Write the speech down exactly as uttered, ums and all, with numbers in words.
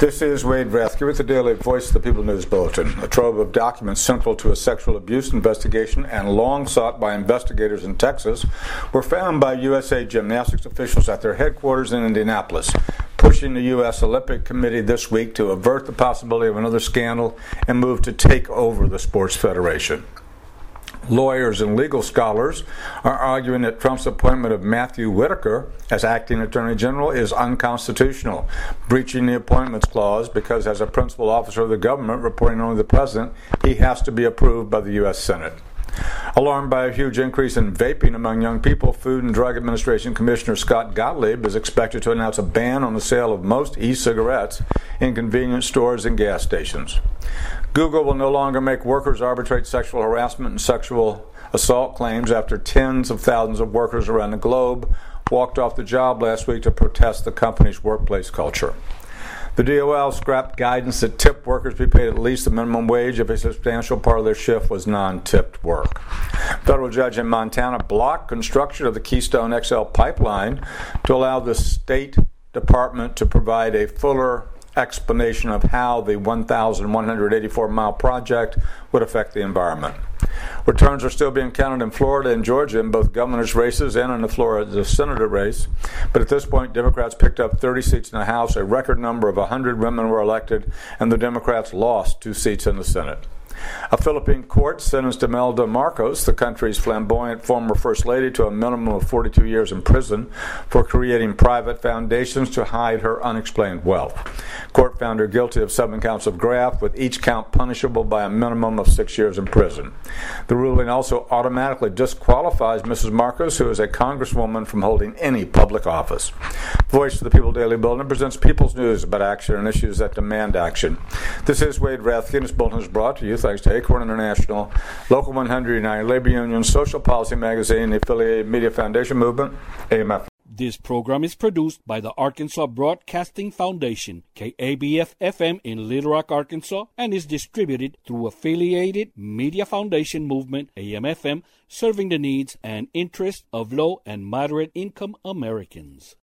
This is Wade Rathke with the Daily Voice of the People News Bulletin. A trove of documents central to a sexual abuse investigation and long sought by investigators in Texas were found by U S A Gymnastics officials at their headquarters in Indianapolis, pushing the U S Olympic Committee this week to avert the possibility of another scandal and move to take over the sports federation. Lawyers and legal scholars are arguing that Trump's appointment of Matthew Whitaker as acting attorney general is unconstitutional, breaching the appointments clause because as a principal officer of the government reporting only the president, he has to be approved by the U S Senate. Alarmed by a huge increase in vaping among young people, Food and Drug Administration Commissioner Scott Gottlieb is expected to announce a ban on the sale of most e-cigarettes in convenience stores and gas stations. Google will no longer make workers arbitrate sexual harassment and sexual assault claims after tens of thousands of workers around the globe walked off the job last week to protest the company's workplace culture. The D O L scrapped guidance that tipped workers be paid at least the minimum wage if a substantial part of their shift was non-tipped work. Federal judge in Montana blocked construction of the Keystone X L pipeline to allow the State Department to provide a fuller explanation of how the one thousand one hundred eighty-four mile project would affect the environment. Returns are still being counted in Florida and Georgia in both governor's races and in the Florida senator race. But at this point, Democrats picked up thirty seats in the House, a record number of one hundred women were elected, and the Democrats lost two seats in the Senate. A Philippine court sentenced Imelda Marcos, the country's flamboyant former First Lady, to a minimum of forty-two years in prison for creating private foundations to hide her unexplained wealth. Court found her guilty of seven counts of graft, with each count punishable by a minimum of six years in prison. The ruling also automatically disqualifies Missus Marcos, who is a congresswoman, from holding any public office. Voice of the People Daily Bulletin presents People's News about action and issues that demand action. This is Wade Rathke, and this bulletin is brought to you thanks to Acorn International, Local one hundred, United Labor Union, Social Policy Magazine, the Affiliated Media Foundation Movement, A M F. This program is produced by the Arkansas Broadcasting Foundation, K A B F F M in Little Rock, Arkansas, and is distributed through Affiliated Media Foundation Movement, A M F M, serving the needs and interests of low and moderate income Americans.